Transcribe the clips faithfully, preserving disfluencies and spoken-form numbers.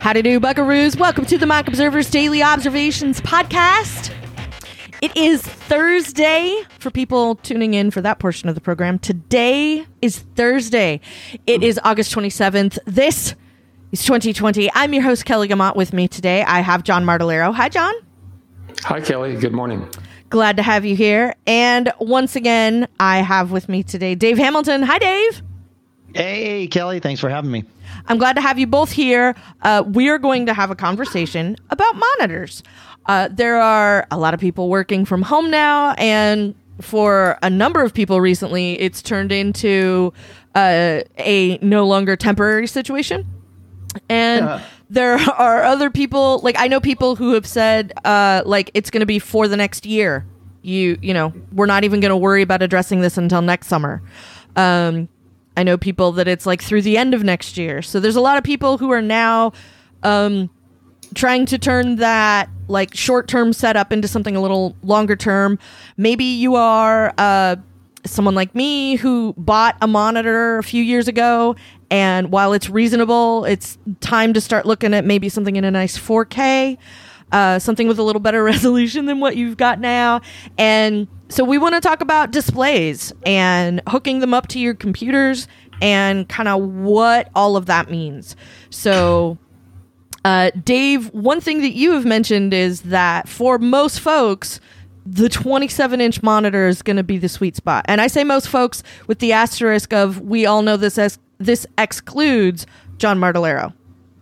Howdy do, buckaroos. Welcome to the Mac Observer's Daily Observations podcast. It is Thursday for people tuning in for that portion of the program. Today is Thursday. It is August twenty-seventh. This is twenty twenty. I'm your host, Kelly Gamont. With me today, I have John Martellaro. Hi, John. Hi, Kelly. Good morning. Glad to have you here. And once again, I have with me today Dave Hamilton. Hi, Dave. Hey, Kelly. Thanks for having me. I'm glad to have you both here. Uh, we are going to have a conversation about monitors. Uh, there are a lot of people working from home now, and for a number of people recently, it's turned into uh, a no longer temporary situation. And uh. there are other people, like I know people who have said, uh, like it's going to be for the next year. You, you know, we're not even going to worry about addressing this until next summer. Um, I know people that it's like through the end of next year. So there's a lot of people who are now um, trying to turn that like short-term setup into something a little longer term. Maybe you are uh, someone like me who bought a monitor a few years ago, and while it's reasonable, it's time to start looking at maybe something in a nice four K, uh, something with a little better resolution than what you've got now. And so we want to talk about displays and hooking them up to your computers and kind of what all of that means. So, uh, Dave, one thing that you have mentioned is that for most folks, the twenty-seven inch monitor is going to be the sweet spot. And I say most folks with the asterisk of we all know this as this excludes John Martellaro.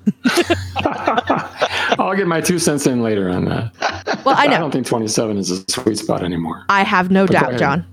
I'll get my two cents in later on that. Well, I know. I don't think twenty-seven is a sweet spot anymore. I have no but doubt, John.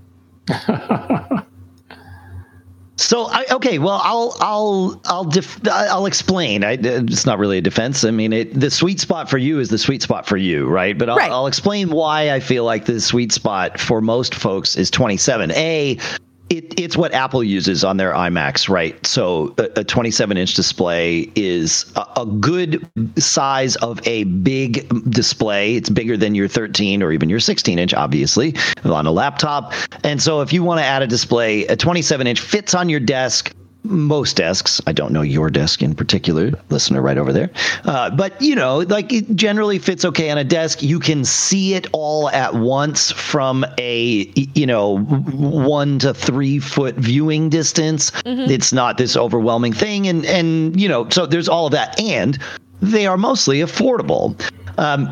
So, I, okay, well, I'll I'll I'll def- I'll explain. I, it's not really a defense. I mean, it, the sweet spot for you is the sweet spot for you, right? But I'll, right. I'll explain why I feel like the sweet spot for most folks is twenty-seven. A, It, it's what Apple uses on their iMacs, right? So a, a twenty-seven inch display is a, a good size of a big display. It's bigger than your thirteen or even your sixteen inch, obviously, on a laptop. And so if you want to add a display, a twenty-seven inch fits on your desk. Most desks. I don't know your desk in particular, listener right over there. Uh, but, you know, like it generally fits okay on a desk. You can see it all at once from a, you know, one to three foot viewing distance. Mm-hmm. It's not this overwhelming thing. And, and, you know, so there's all of that. And they are mostly affordable. Um,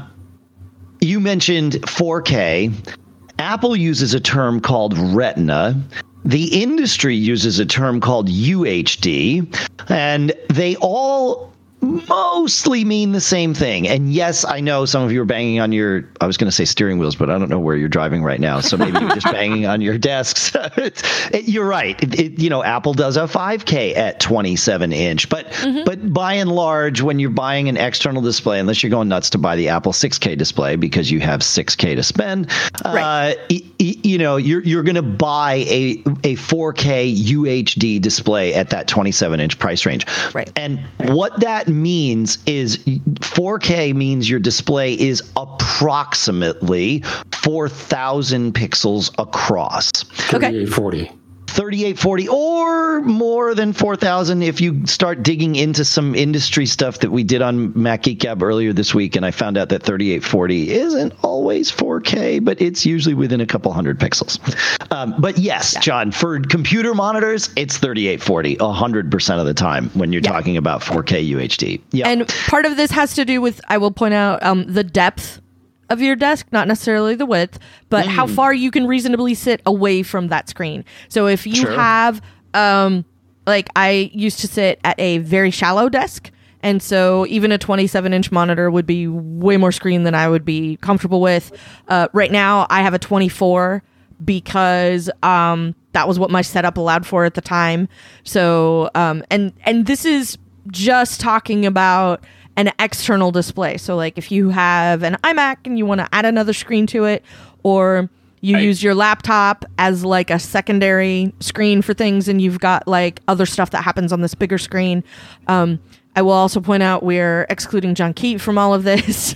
you mentioned four K. Apple uses a term called Retina. The industry uses a term called U H D, and they all mostly mean the same thing. And yes, I know some of you are banging on your, I was going to say steering wheels, but I don't know where you're driving right now. So maybe you're just banging on your desks. it, you're right. It, it, you know, Apple does a five K at twenty-seven inch, but mm-hmm. but by and large, when you're buying an external display, unless you're going nuts to buy the Apple six K display because you have six K to spend, right. uh, y- y- you know, you're you're going to buy a a four K U H D display at that twenty-seven inch price range. Right. And what that means is four K means your display is approximately four thousand pixels across. Okay. thirty-eight forty. thirty-eight forty or more than four thousand if you start digging into some industry stuff that we did on Mac Geek Gab earlier this week, and I found out that thirty-eight forty isn't always four K, but it's usually within a couple hundred pixels. Um, but yes, yeah. John, for computer monitors, it's thirty-eight forty one hundred percent of the time when you're yeah. talking about four K U H D. Yep. And part of this has to do with, I will point out, um, the depth of your desk, not necessarily the width, but mm. how far you can reasonably sit away from that screen. So if you sure. have, um, like I used to sit at a very shallow desk, and so even a twenty-seven inch monitor would be way more screen than I would be comfortable with. Uh, right now, I have a twenty-four because um, that was what my setup allowed for at the time. So, um, and and this is just talking about an external display. So like if you have an iMac and you want to add another screen to it, or you right. use your laptop as like a secondary screen for things, and you've got like other stuff that happens on this bigger screen. Um, I will also point out we're excluding John Keat from all of this.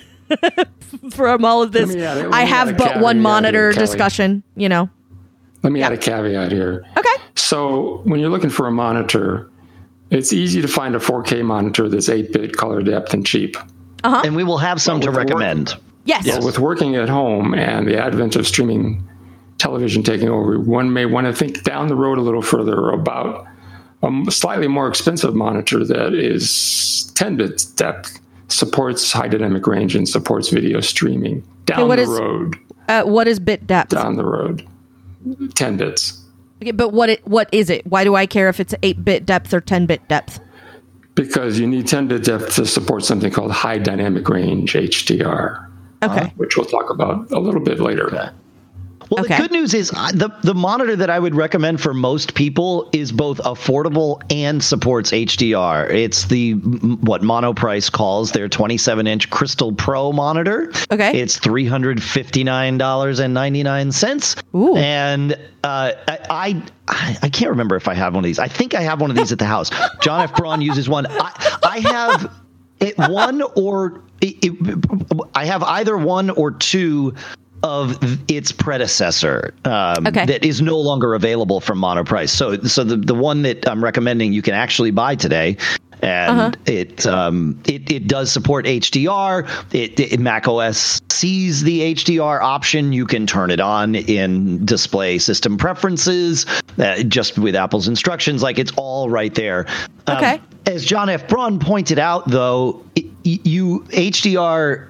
from all of this. I have but one monitor here, discussion, you know. Let me yeah. add a caveat here. Okay. So when you're looking for a monitor, It's easy to find a four K monitor that's eight bit color depth and cheap. Uh-huh. And we will have some Well, to with the work- recommend. Yes. But with working at home and the advent of streaming television taking over, one may want to think down the road a little further about a slightly more expensive monitor that is ten bit depth, supports high dynamic range, and supports video streaming down Okay, what the is- road. Uh, what is bit depth? Down the road, ten bits. Okay, but what it what is it? Why do I care if it's eight bit depth or ten bit depth? Because you need ten bit depth to support something called high dynamic range H D R, Okay. which we'll talk about a little bit later. Well, Okay. the good news is uh, the the monitor that I would recommend for most people is both affordable and supports H D R. It's the m- what Monoprice calls their twenty-seven inch Crystal Pro monitor. Okay. It's three hundred fifty-nine dollars and ninety-nine cents. Ooh. And uh, I, I I can't remember if I have one of these. I think I have one of these at the house. John F. Braun uses one. I, I have it one or it, it, I have either one or two of its predecessor um, Okay. that is no longer available from Monoprice. So, so the the one that I'm recommending you can actually buy today, and Uh-huh. it um it it does support H D R. It, it Mac O S sees the H D R option. You can turn it on in display system preferences, uh, just with Apple's instructions. Like it's all right there. Um, Okay. As John F. Braun pointed out, though, it, you H D R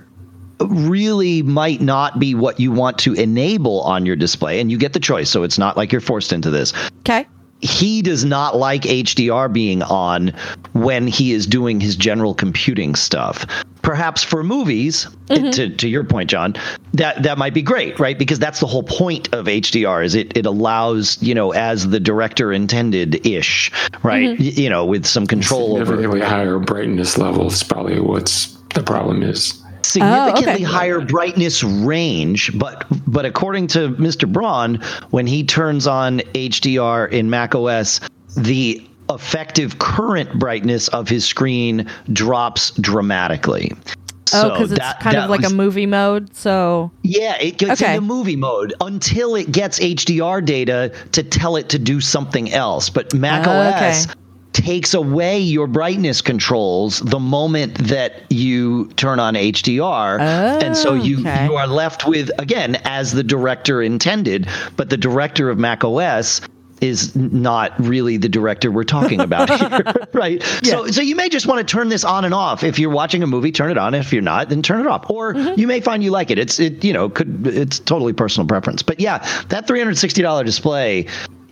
really might not be what you want to enable on your display, and you get the choice, so it's not like you're forced into this. Okay. He does not like H D R being on when he is doing his general computing stuff. Perhaps for movies, to, to your point, John, that, that might be great, right? Because that's the whole point of H D R is it, it allows, you know, as the director intended ish, right? Y- You know, with some control over Significantly higher brightness levels, probably what's the problem is. significantly Oh, okay. higher brightness range, but but according to Mister Braun, when he turns on H D R in macOS, the effective current brightness of his screen drops dramatically. Oh, So because it's that- kind that of like was- a movie mode. So yeah, it gets Okay. into movie mode until it gets H D R data to tell it to do something else. But macOS okay. takes away your brightness controls the moment that you turn on H D R. And so you, okay. you are left with, again, as the director intended, but the director of macOS is not really the director we're talking about here, right? So, so you may just want to turn this on and off. If you're watching a movie, turn it on. If you're not, then turn it off. Or you may find you like it. It's it you know could it's totally personal preference. But yeah, that three hundred sixty dollars display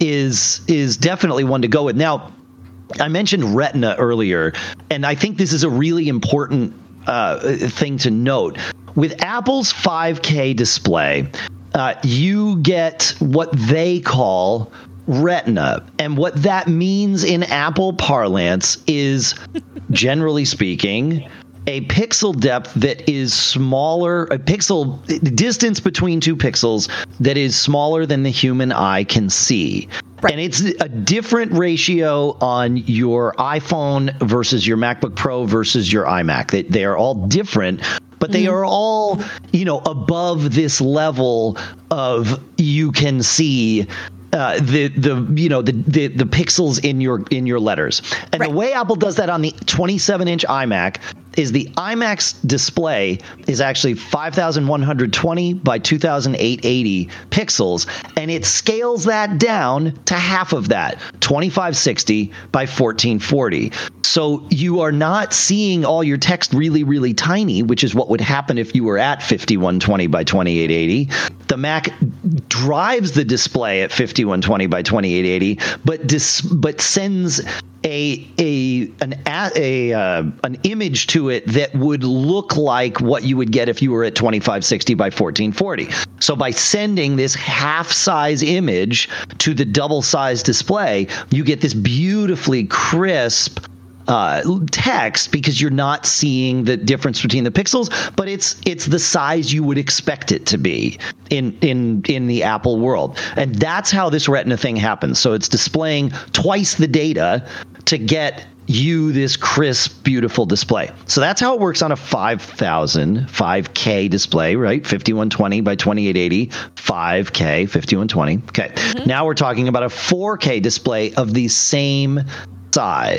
is is definitely one to go with. Now, I mentioned Retina earlier, and I think this is a really important uh, thing to note. With Apple's five K display, uh, you get what they call Retina. And what that means in Apple parlance is, generally speaking, a pixel depth that is smaller, a pixel distance between two pixels that is smaller than the human eye can see. Right. And it's a different ratio on your iPhone versus your MacBook Pro versus your iMac. They, they are all different, but they are all, you know, above this level of you can see uh, the the you know the, the the pixels in your in your letters. And Right. the way Apple does that on the twenty-seven inch iMac is the iMac's display is actually five thousand one hundred twenty by two thousand eight hundred eighty pixels, and it scales that down to half of that, twenty-five sixty by fourteen forty. So you are not seeing all your text really, really tiny, which is what would happen if you were at fifty-one twenty by twenty-eight eighty. The Mac drives the display at fifty-one twenty by twenty-eight eighty, but dis- but sends a a an a, a uh, an image to it that would look like what you would get if you were at twenty-five sixty by fourteen forty. So by sending this half size image to the double size display, you get this beautifully crisp Uh, text because you're not seeing the difference between the pixels, but it's it's the size you would expect it to be in in in the Apple world, and that's how this Retina thing happens. So it's displaying twice the data to get you this crisp, beautiful display. So that's how it works on a five thousand, five K display, right? fifty-one twenty by twenty-eight eighty, five K, fifty-one twenty. Okay, now we're talking about a four K display of the same size.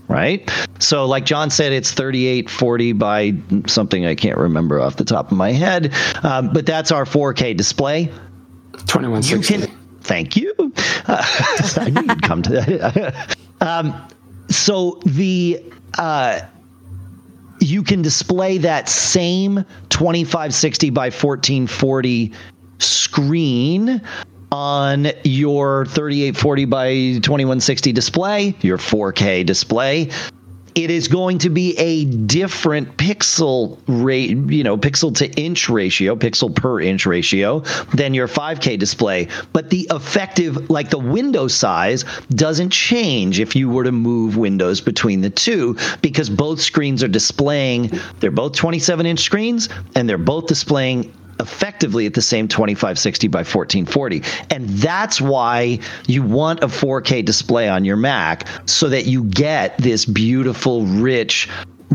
right? So like John said, it's thirty-eight forty by something I can't remember off the top of my head. Um, but that's our four K display. twenty-one sixty. You can, thank you. Uh, I knew you'd come to that. um, so the uh, you can display that same twenty-five sixty by fourteen forty screen on your thirty-eight forty by twenty-one sixty display, your four K display. It is going to be a different pixel rate, you know, pixel to inch ratio, pixel per inch ratio than your five K display. But the effective, like the window size, doesn't change if you were to move windows between the two, because both screens are displaying, they're both twenty-seven inch screens, and they're both displaying effectively at the same twenty-five sixty by fourteen forty. And that's why you want a four K display on your Mac, so that you get this beautiful, rich,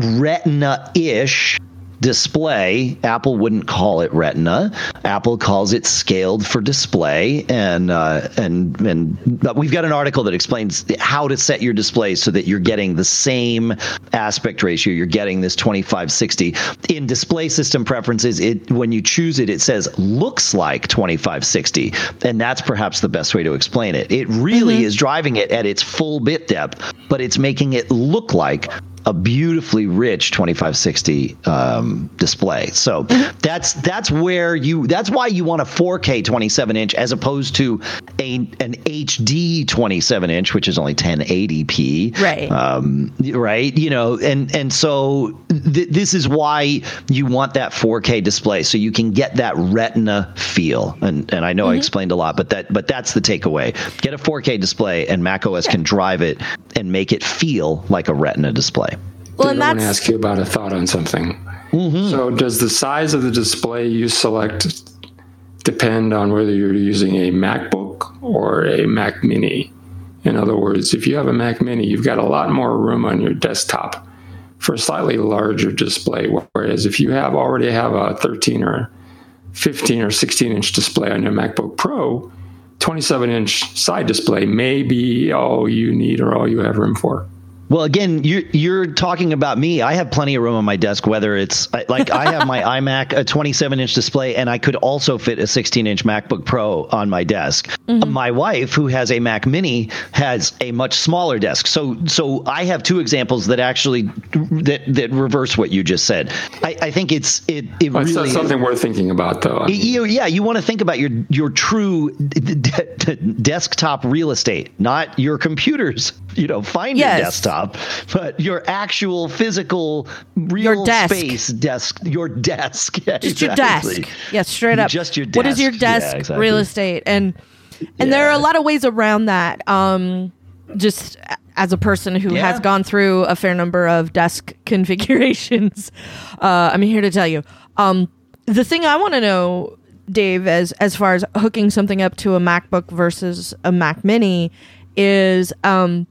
retina-ish display. Apple wouldn't call it retina. Apple calls it scaled for display. And uh, and and we've got an article that explains how to set your display so that you're getting the same aspect ratio. You're getting this twenty-five sixty. In display system preferences, it when you choose it, it says looks like twenty-five sixty. And that's perhaps the best way to explain it. It really mm-hmm. is driving it at its full bit depth, but it's making it look like a beautifully rich twenty-five sixty um, display. So that's that's where you that's why you want a four K twenty-seven inch as opposed to a an H D twenty-seven inch, which is only ten eighty p. Right. Um, right. You know, and and so th- this is why you want that four K display, so you can get that retina feel. And and I know mm-hmm. I explained a lot, but that but that's the takeaway. Get a four K display, and macOS yeah. can drive it and make it feel like a retina display. Well, Dave, I want to ask you about a thought on something. Mm-hmm. So does the size of the display you select depend on whether you're using a MacBook or a Mac Mini? In other words, if you have a Mac Mini, you've got a lot more room on your desktop for a slightly larger display. Whereas if you have already have a thirteen or fifteen or sixteen inch display on your MacBook Pro, twenty-seven inch side display may be all you need or all you have room for. Well, again, you're, you're talking about me. I have plenty of room on my desk, whether it's like I have my iMac, a twenty-seven inch display, and I could also fit a sixteen inch MacBook Pro on my desk. Mm-hmm. My wife, who has a Mac Mini, has a much smaller desk. So so I have two examples that actually that, that reverse what you just said. I, I think it's it, it well, really that's something worth thinking about, though. I mean, you, yeah, you want to think about your, your true d- d- desktop real estate, not your computer's, you know, find yes. your desktop. But your actual physical real your desk. space desk, your desk. Yeah, just exactly. your desk. Yeah, straight up. Just your desk. What is your desk yeah, exactly. real estate? And and yeah. there are a lot of ways around that. Um, just as a person who yeah. has gone through a fair number of desk configurations, uh, I'm here to tell you. Um, the thing I want to know, Dave, as as far as hooking something up to a MacBook versus a Mac Mini, is um.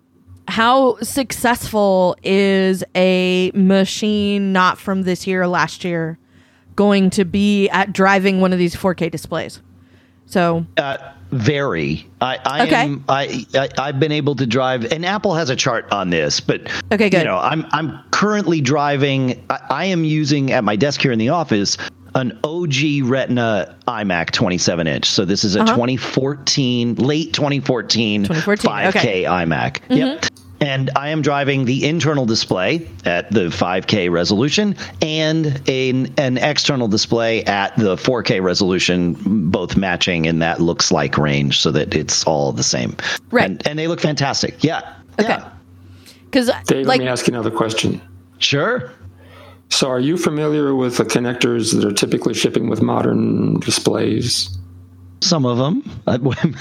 how successful is a machine not from this year or last year going to be at driving one of these four K displays? So, uh, very. I, I okay. am. I, I I've been able to drive, and Apple has a chart on this. But okay, good. You know, I'm I'm currently driving. I, I am using at my desk here in the office an O G Retina iMac twenty-seven inch. So this is a uh-huh. twenty fourteen, late twenty fourteen, twenty fourteen five K okay. iMac. Mm-hmm. Yep. And I am driving the internal display at the five K resolution and an, an external display at the four K resolution, both matching in that looks like range so that it's all the same. Right. And, and they look fantastic. Yeah. Okay. Because yeah. Dave, like, let me ask you another question. Sure. So are you familiar with the connectors that are typically shipping with modern displays? Some of them. I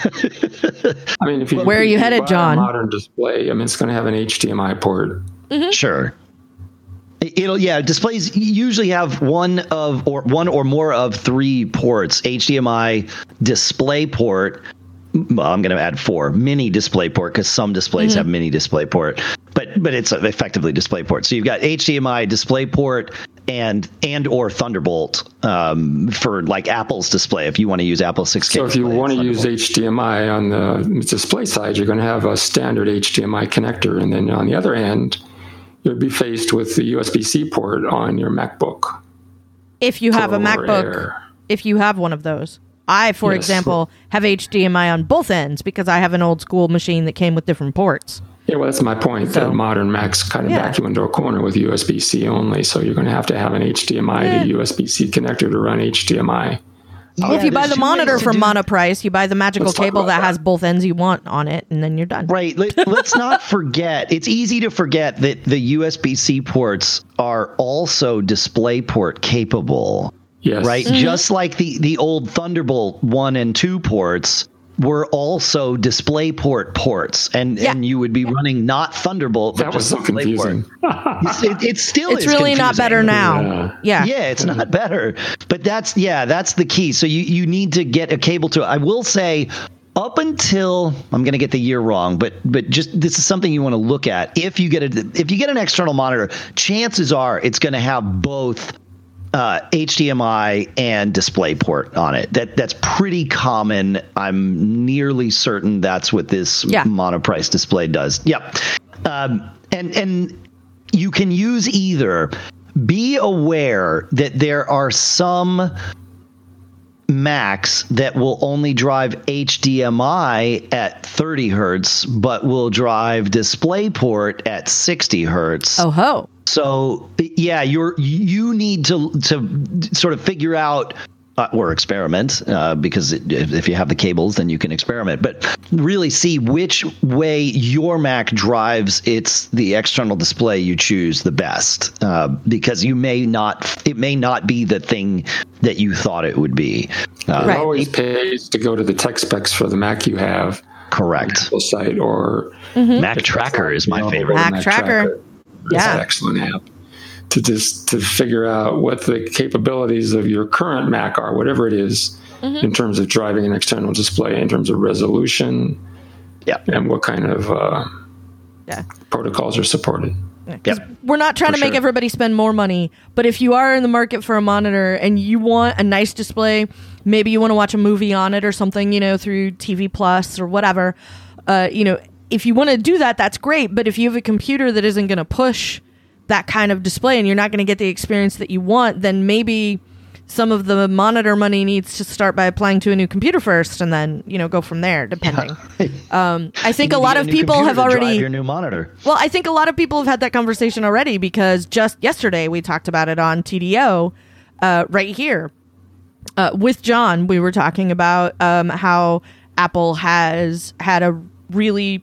mean, if you where are you headed, John? A modern display. I mean, it's going to have an H D M I port. Mm-hmm. Sure. It'll yeah. Displays usually have one of or one or more of three ports: H D M I, display port. Well, I'm going to add four mini display port because some displays mm-hmm. have mini display port, but but it's effectively display port. So you've got H D M I, display port, and and or Thunderbolt um, for like Apple's display. If you want to use Apple six K, so if you display, want to use H D M I on the display side, you're going to have a standard H D M I connector, and then on the other end, you'll be faced with the U S B C port on your MacBook. If you have Pro a MacBook, Air. if you have one of those. I, for Yes. example, have H D M I on both ends because I have an old school machine that came with different ports. Yeah, well, that's my point. So- that modern Macs kind of Yeah. back you into a corner with U S B C only, so you're going to have to have an H D M I Yeah. to U S B C connector to run H D M I. Well, if you buy the monitor for mon- monoprice, you buy the magical Let's talk cable about that that. has both ends you want on it, and then you're done. Right. Let, let's not forget. It's easy to forget that the U S B C ports are also DisplayPort capable. Yes. Right. Mm-hmm. Just like the the old Thunderbolt one and two ports were also DisplayPort ports, and Yeah. and you would be running not Thunderbolt, but That was just so DisplayPort. confusing. It's, it, it still It's is really not confusing. better now. Yeah. Yeah, it's not better. But that's yeah, that's the key. So you you need to get a cable to it. I will say up until I'm going to get the year wrong, but but just this is something you want to look at. If you get a if you get an external monitor, chances are it's going to have both uh, H D M I and DisplayPort on it. That that's pretty common. I'm nearly certain that's what this Yeah. monoprice display does. Yep. Um, and and you can use either. Be aware that there are some Macs that will only drive H D M I at thirty hertz, but will drive DisplayPort at sixty hertz. Oh ho. So yeah, you're you need to to sort of figure out uh, or experiment uh, because it, if, if you have the cables, then you can experiment. But really see which way your Mac drives its the external display you choose the best, uh, because you may not it may not be the thing that you thought it would be. Uh, Right. It always pays to go to the tech specs for the Mac you have, Correct. Apple site, or Mac Tracker is my you know, favorite. Mac Tracker. It's Yeah. an excellent app to just to figure out what the capabilities of your current Mac are, whatever it is, Mm-hmm. in terms of driving an external display, in terms of resolution, Yeah. and what kind of uh, Yeah. protocols are supported. Yep. We're not trying For to make sure. everybody spend more money, but if you are in the market for a monitor and you want a nice display, maybe you want to watch a movie on it or something, you know, through T V Plus or whatever, uh, you know, if you want to do that, that's great. But if you have a computer that isn't going to push that kind of display and you're not going to get the experience that you want, then maybe some of the monitor money needs to start by applying to a new computer first and then, you know, go from there, depending. um, I think You a need lot a of new people computer have to drive already... your new monitor. Well, I think a lot of people have had that conversation already because just yesterday we talked about it on T D O uh, right here. Uh, with John, we were talking about um, how Apple has had a really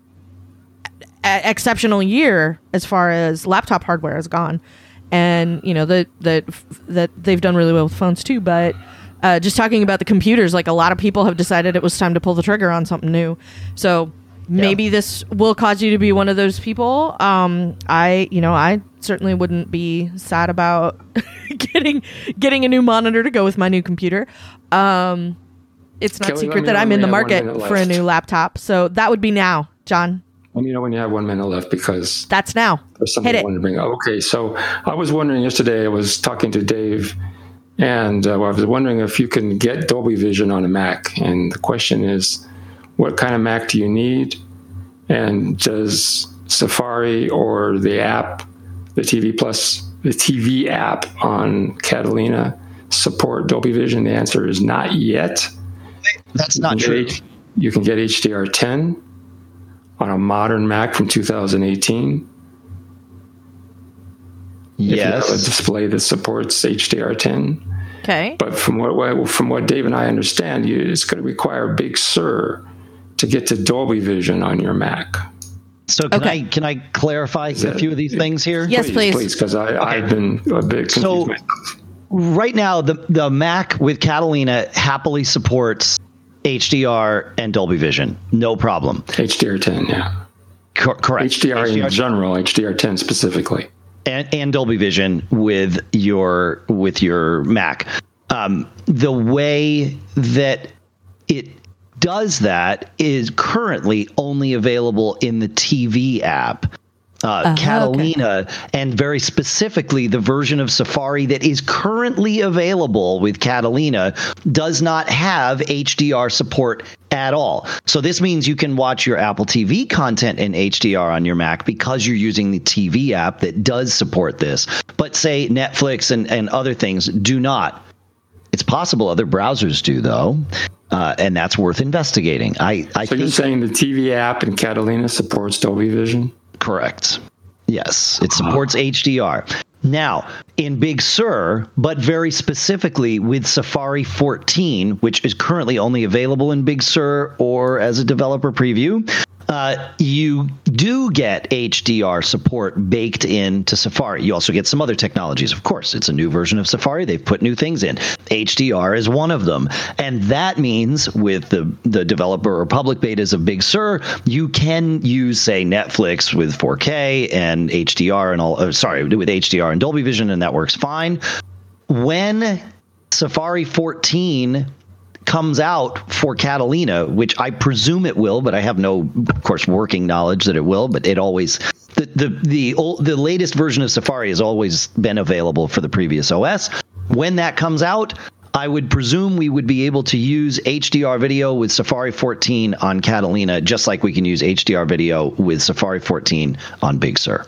a- exceptional year as far as laptop hardware has gone. And, you know, that that that they've done really well with phones too. But uh, just talking about the computers, like a lot of people have decided it was time to pull the trigger on something new. So maybe Yeah. this will cause you to be one of those people. Um, I, you know, I certainly wouldn't be sad about getting getting a new monitor to go with my new computer. Um, it's not Kelly, let secret me that know I'm when in the we have one market minute for a left. new laptop. So that would be now, John. Let me know when you have one minute left, because That's now. there's something Hit I it. wanted to bring up. Okay, so I was wondering yesterday, I was talking to Dave, and uh, I was wondering if you can get Dolby Vision on a Mac. And the question is, what kind of Mac do you need? And does Safari or the app, the T V Plus, the T V app on Catalina support Dolby Vision? The answer is not yet. That's not You true. can get H- You can get H D R ten on a modern Mac from two thousand eighteen. If you have a Yes. display that supports H D R ten. Okay. But from what from what Dave and I understand, you, it's going to require Big Sur to get to Dolby Vision on your Mac. So can Okay. I can I clarify a few of these things here? Yes, please. Please, because I've been a bit confused So- myself. Right now, the the Mac with Catalina happily supports H D R and Dolby Vision, no problem. H D R ten, yeah. Cor- correct. H D R H D R in general, H D R ten specifically. and, and Dolby Vision with your with your Mac. Um, the way that it does that is currently only available in the T V app. Uh, Uh, Catalina, okay. And very specifically, the version of Safari that is currently available with Catalina does not have H D R support at all. So this means you can watch your Apple T V content in H D R on your Mac because you're using the T V app that does support this. But say Netflix and, and other things do not. It's possible other browsers do, though. Uh, and that's worth investigating. I, I so think you're saying the T V app in Catalina supports Dolby Vision? Correct. Yes, it supports uh-huh. H D R. Now, in Big Sur, but very specifically with Safari fourteen, which is currently only available in Big Sur or as a developer preview, uh, you do get H D R support baked into Safari. You also get some other technologies. Of course, it's a new version of Safari. They've put new things in. H D R is one of them. And that means with the, the developer or public betas of Big Sur, you can use, say, Netflix with four K and H D R and all, uh, sorry, with H D R and Dolby Vision, and that works fine. When Safari fourteen comes out for Catalina, which I presume it will, but I have no, of course, working knowledge that it will, but it always, the the the, old, the latest version of Safari has always been available for the previous O S. When that comes out, I would presume we would be able to use H D R video with Safari fourteen on Catalina, just like we can use H D R video with Safari fourteen on Big Sur.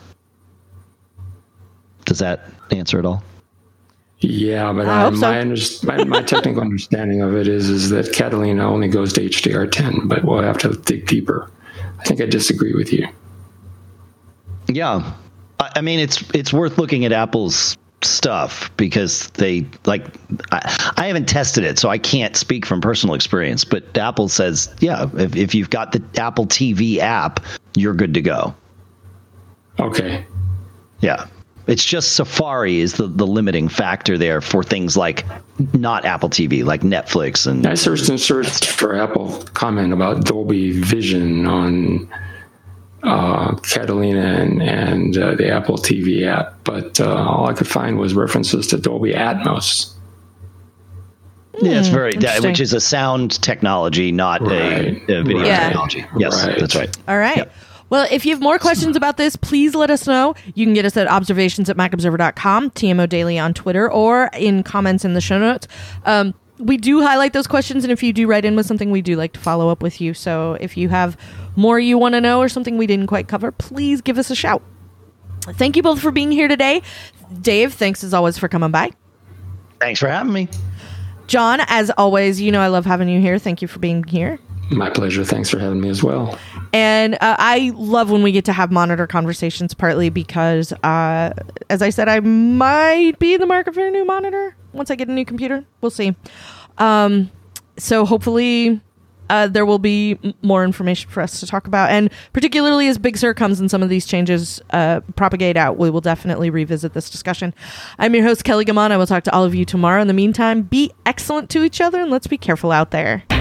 Does that answer it all? Yeah, but I I, hope so. my, under, my my technical understanding of it is is that Catalina only goes to H D R ten, but we'll have to dig deeper. I think I disagree with you. Yeah, I, I mean it's it's worth looking at Apple's stuff because they like I, I haven't tested it, so I can't speak from personal experience. But Apple says, yeah, if if you've got the Apple T V app, you're good to go. Okay. Yeah. It's just Safari is the, the limiting factor there for things like not Apple T V, like Netflix. And I searched and searched for Apple comment about Dolby Vision on uh, Catalina and, and uh, the Apple T V app, but uh, all I could find was references to Dolby Atmos. Yeah, it's very, that, which is a sound technology, not right. a, a video right. technology. Yes, right. That's right. All right. Yep. Well, if you have more questions about this, please let us know. You can get us at observations at mac observer dot com, T M O Daily on Twitter, or in comments in the show notes. Um, we do highlight those questions, and if you do write in with something, we do like to follow up with you. So if you have more you want to know or something we didn't quite cover, please give us a shout. Thank you both for being here today. Dave, thanks as always for coming by. Thanks for having me. John, as always, you know I love having you here. Thank you for being here. My pleasure. Thanks for having me as well. And uh, I love when we get to have monitor conversations, partly because, uh, as I said, I might be in the market for a new monitor once I get a new computer. We'll see. Um, so hopefully uh, there will be m- more information for us to talk about. And particularly as Big Sur comes and some of these changes uh, propagate out, we will definitely revisit this discussion. I'm your host, Kelly Gammon. I will talk to all of you tomorrow. In the meantime, be excellent to each other and let's be careful out there.